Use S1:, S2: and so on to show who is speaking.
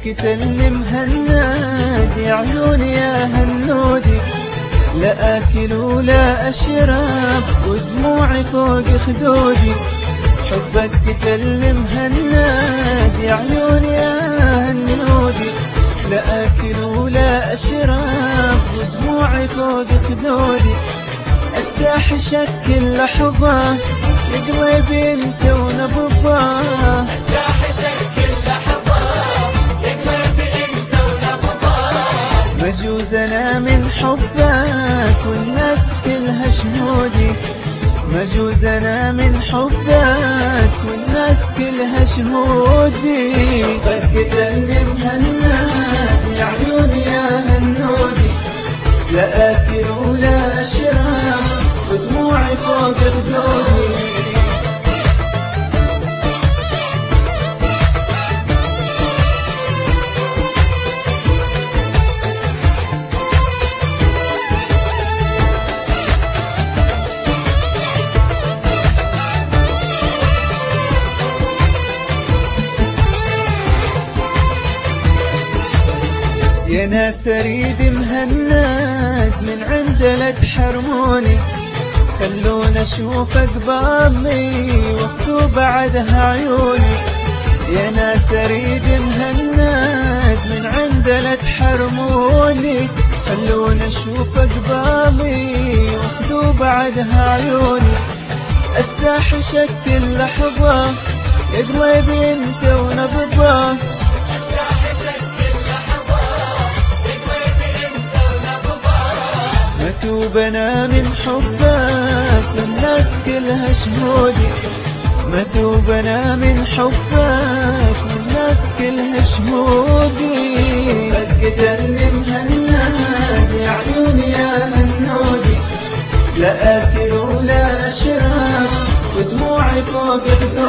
S1: تلم هالنادي عيوني يا هالنودي، لا آكل ولا أشرب ودموعي فوق خدودي. حبك تلم هالنادي عيوني يا هالنودي، لا آكل ولا أشرب ودموعي فوق خدودي. أستحشك كل لحظة لقلبي انت ونبضاه،
S2: أستحشك كل لحظة لقلبي انت ونبضاه.
S1: مجوز أنا من حبك والناس كلها شهودي، مجوز أنا من حبك والناس كلها شهودي. حبك تلم هالنادي عيوني يا هالنودي، لا آكل ولا أشرب ودموعي فوق خدودي. يا ناس أريد مهند من عند لا تحرموني، خلونا أشوف أقبالي واكتب بعدها عيوني. يا ناس أريد مهند من عند لا تحرموني، خلونا أشوف أقبالي واكتب بعدها عيوني. أستحشك كل لحظة يا قلبي انت ونبضاه، متوب أنا من حبك والناس كلها شهودي، متوب أنا من حبك والناس كلها شهودي. حبك تلم هالنادي عيوني يا هالنودي، لا آكل ولا أشرب ودموعي فوق خدودي.